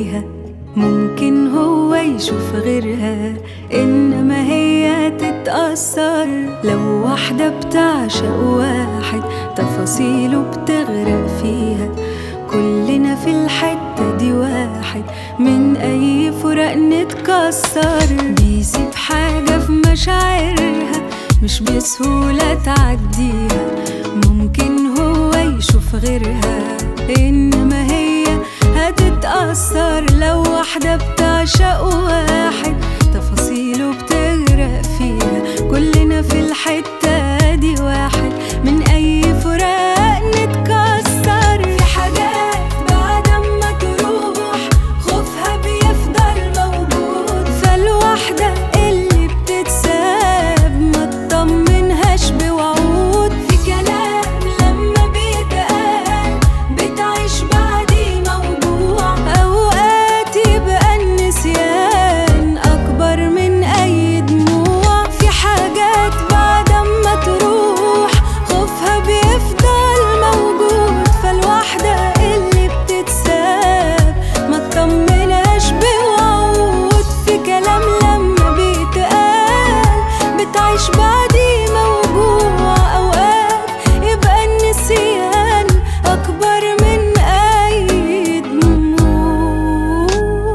تعديها، ممكن هو يشوف غيرها إنما هي تتأثر. لو واحدة بتعشق واحد تفاصيله بتغرق فيها، كلنا في الحتة دي واحد، من أي فراق نتكسر. بيسيب حاجة في مشاعرها مش بسهولة تعديها، ممكن هو يشوف غيرها إنما هي هتتأثر. لو واحدة بتعشق واحد تفاصيله بتغرق فيها، كلنا في الحتة دي واحد، من أي فراق نتكسر. في حاجات بعد ما تروح خوفها بيفضل موجود، فالواحدة اللي بتتساب ما تطمنهاش بوعود. في كلام لما بيتقال بتعيش بعديه موجوع، أوقات يبقى النسيان أكبر من أي دموع. في حاجات بعد ما تروح خوفها بيفضل موجود، فالواحدة اللي بتتساب ما تطمنهاش بوعود. في كلام لما بيتقال بتعيش بعديه موجوع، أوقات يبقى النسيان أكبر من أي دموع.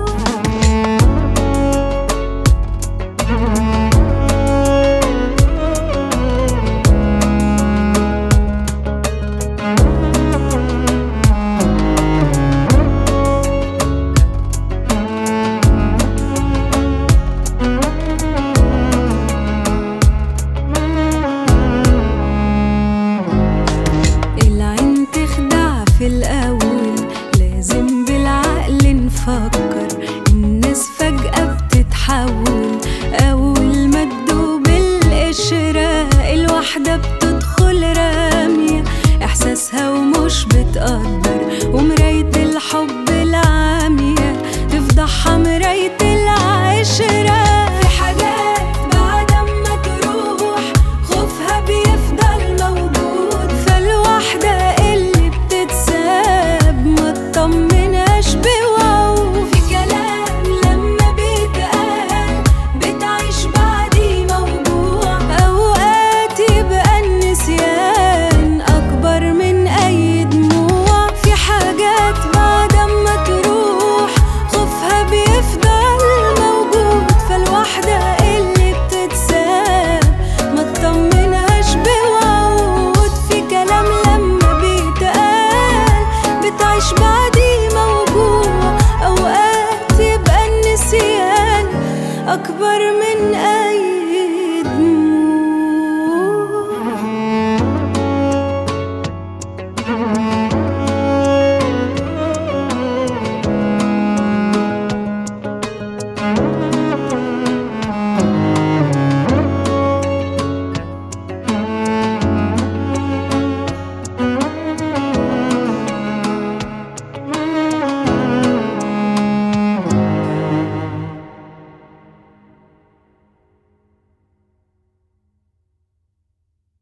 العين تخدع في الأول، لازم بالعقل نفكر. الناس فجأة بتتحول أول ما تدوب القشرة، الواحدة بتدخل رامية إحساسها ومش بتقدر، ومراية الحب العامية تفضحها مراية العشرة. في حاجات بعد ما تروح خوفها بيفضل موجود، فالواحدة اللي بتتساب ما تطمنهاش بوعود. في كلام لما بيتقال بتعيش بعديه موجوع، أوقات يبقى النسيان أكبر من أي دموع. في حاجات بعد ما تروح خوفها بيفضل موجود، فالواحدة اللي بتتساب ما تطمنهاش بوعود. في كلام لما بيتقال بتعيش بعديه موجوع، أوقات يبقى النسيان أكبر من